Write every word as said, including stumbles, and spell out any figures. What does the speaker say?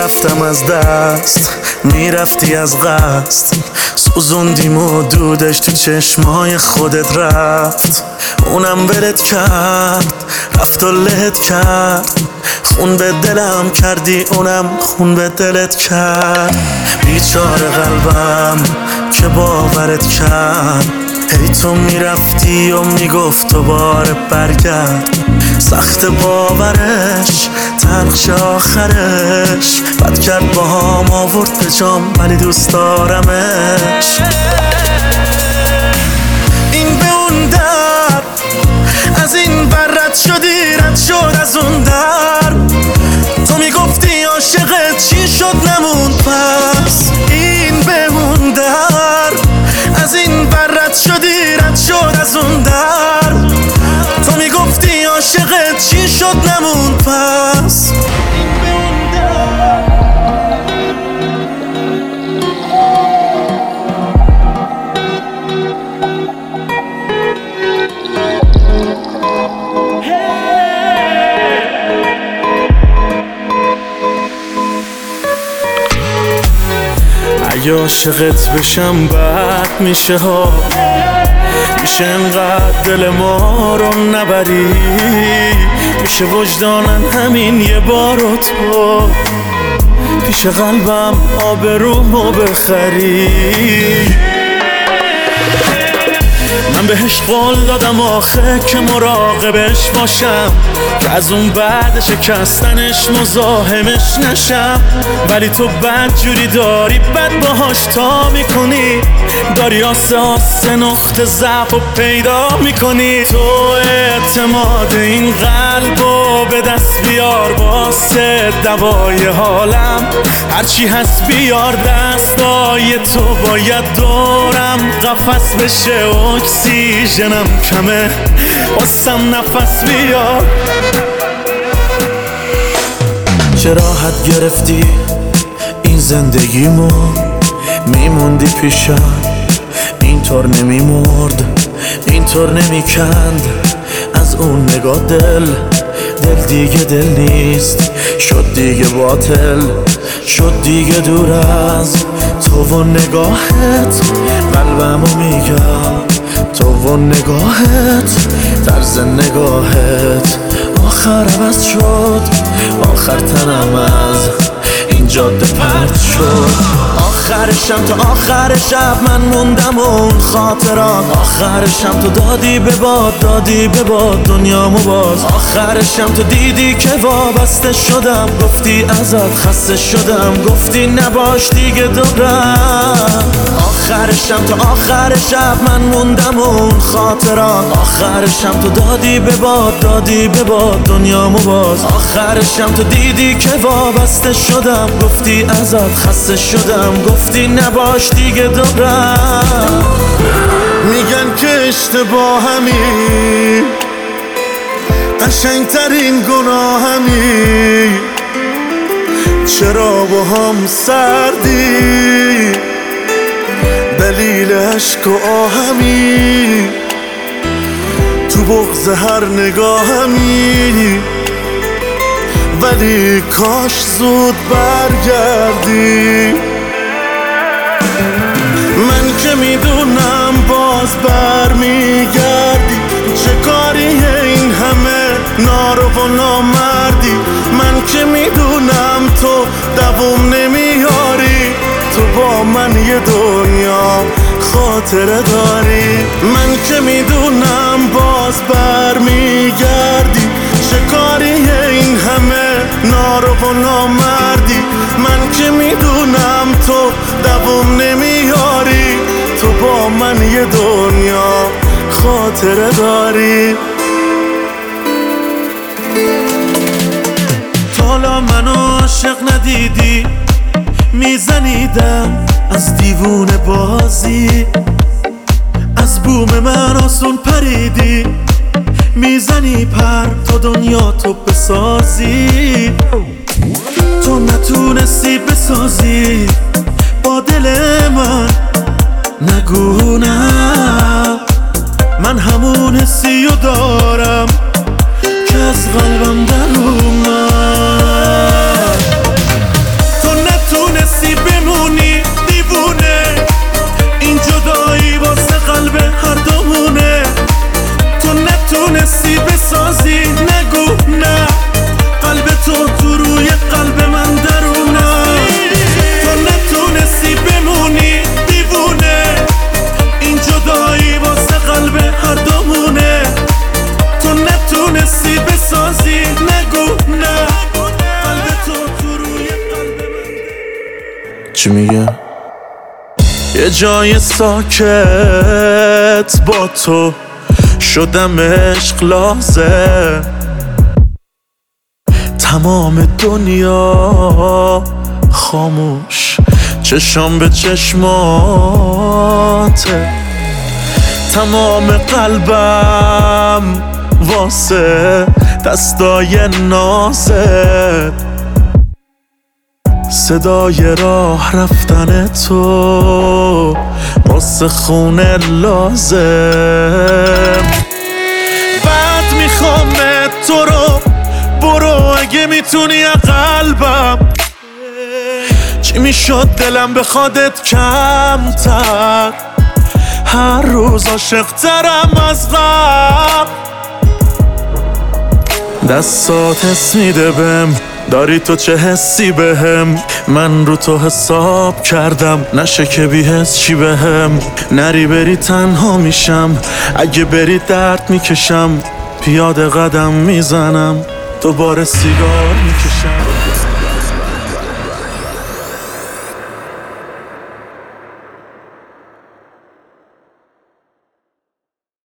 میرفتم از دست، میرفتی از قصد، سوزوندیم و دودش تو چشمای خودت رفت. اونم ولت کرد، رفت و لهت کرد، خون به دلم کردی، اونم خون به دلت کرد. بیچاره قلبم که باورت کرد، هی تو میرفتی و میگفت دوباره برگرد. سخت باورش، تلخش آخرش، بد کرد با هم آورد به جام، ولی دوست دارمش. این به اون در، از این بر رد شدی، رد شد از اون در. تو میگفتی عاشقت چی شد نموند پس. این به اون در، از این بر رد شدی، رد شد از اون در. تو میگفتی عاشقت چی شد نموند پس. اگه عاشقت بشم بد میشه ها، میشه انقدر دل ما رو نبری، میشه وجدانن همین یه بارو تو پیش قلبم آبرومو بخری. من بهش قول دادم آخه که مراقبش باشم، که از اون بعد شکستنش مزاحمش نشم. ولی تو بد جوری داری بد باهاش تا میکنی، داری آسه آسه نقطه ضعف و پیدا میکنی. تو اعتماد این قلبو به دست بیار، واسه دوای حالم هرچی هست بیار. دستای تو باید دورم قفس بشه، اکسیژنم کمه واسم نفس بیار. چه راحت گرفتی این زندگیمو، میموندی پیشم اینطور نمیمرد، اینطور نمیکند از اون نگاه دل. دل دیگه دل نیست، شد دیگه باطل، شد دیگه دور از تو و نگاهت. قلبمو میگم تو و نگاهت، طرز نگاهت آخر عوض شد، آخر تنم از این جاده پرت شد. آخرشم تا آخر شب من موندم اون خاطرات، آخرشم تو دادی به باد، دادی به باد دنیامو باز. آخرشم تو دیدی که وابسته شدم، گفتی ازت خسته شدم، گفتی نباش دیگه دورم. آخرشم تا آخر شب من موندم اون خاطرات، آخرشم تو دادی به باد، دادی به باد دنیامو باز. آخرشم تو دیدی که وابسته شدم، گفتی ازت خسته شدم، گفتی نباش دیگه دورم. میگن که اشتباهمی، قشنگترین گناهمی، چرا با هم سردی، دلیل عشق و آهمی، تو بغض هر نگاهمی. ولی کاش زود برگردی، من که میدونم باز برمیگردی. چه کاریه این همه نارو و نامردی، من که میدونم تو دووم نمیاری، تو با من یه دنیا خاطره داری. من که میدونم باز برمیگردی، چه کاریه این همه نارو و نامردی، من که میدونم تو دووم نمیاری، تو با من یه دنیا خاطره داری. حالا منو عاشق ندیدی، میزنیدم از دیوونه بازی، از بوم من آسون پریدی، میزنی پر تا دنیا تو بسازی. تو نتونستی بسازی با دل من، نگو نه، من همون حسی رو دارم که از قلبم در اومد. چی میگه؟ یه جای ساکت با تو شدم عشق لازم، تمام دنیا خاموش چشام به چشماته، تمام قلبم واسه دستای نازت، صدای راه رفتن تو واسه خونه لازم. بعد میخوام تو رو برو اگه میتونی قلبم، چی میشد دلم بخوادت کمتر، هر روز عاشق ترم از قبل. دستات حس میده بهم، داری تو چه حسی بهم، من رو تو حساب کردم نشه که بی حس چی بهم. نری بری تنها میشم، اگه بری درد میکشم، پیاده قدم میزنم دوباره سیگار میکشم.